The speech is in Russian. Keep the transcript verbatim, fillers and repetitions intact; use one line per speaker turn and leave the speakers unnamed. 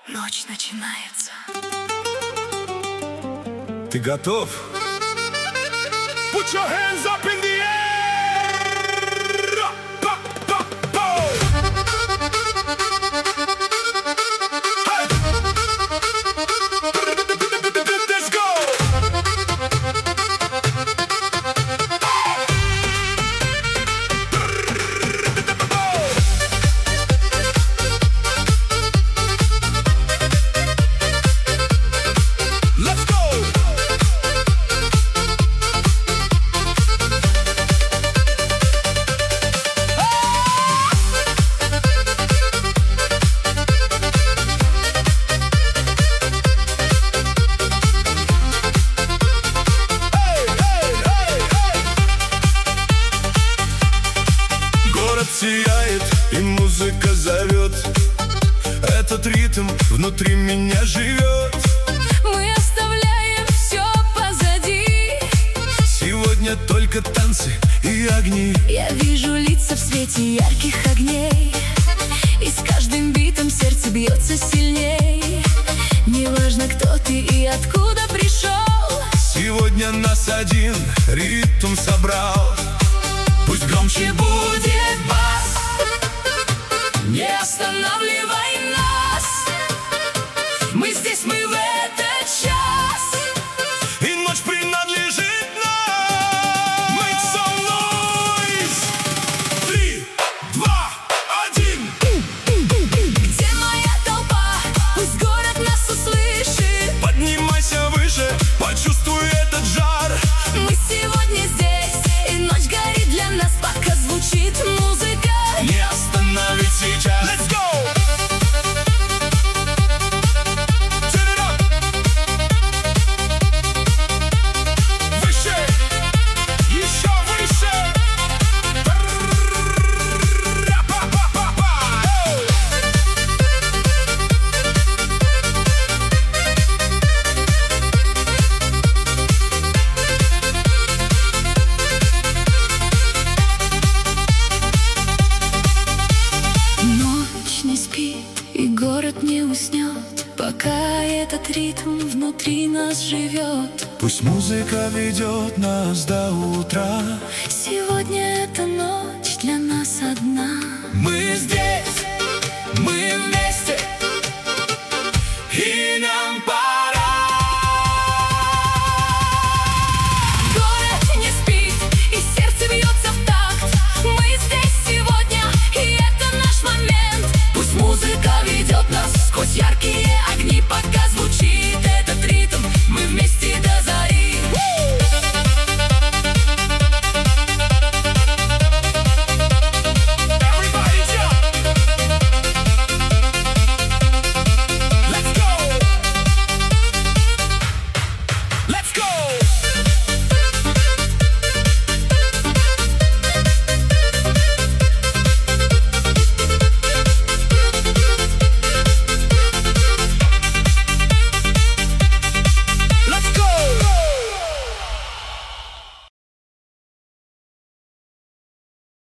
Ночь начинается.
Ты готов?
Put your hands up in the air! Pa, pa, pa. Hey! Let's go! Let's go!
Сияет, и музыка зовет. Этот ритм внутри меня живет.
Мы оставляем все позади.
Сегодня только танцы и огни.
Я вижу лица в свете ярких огней, и с каждым битом сердце бьется сильней. Неважно, кто ты и откуда пришел,
сегодня нас один ритм собрал. Пусть громче будет бас,
не останавливай нас. Мы здесь, мы в этот час,
и ночь принадлежит нам. Make some noise. Три, два, один.
Где моя толпа? Пусть город нас услышит.
Поднимайся выше, почувствуй этот жар.
Мы сегодня здесь, и ночь горит для нас, пока звучит музыка.
Не остановить сейчас. Let's go!
Turn it up! Выше! Еще выше! Ра-па-па-па-па!
Ночь не спит, и город не уснет, пока этот ритм внутри нас живет.
Пусть музыка ведет нас до утра.
Сегодня эта ночь для нас одна.
Мы здесь, мы вместе, и нам пора.
Город не спит, и сердце бьется в такт. Мы здесь сегодня, и это наш момент. Пусть музыка ведет нас сквозь яркие огни, пока звучит этот ритм. Мы вместе до зари.
Everybody jump! Let's go! Let's go!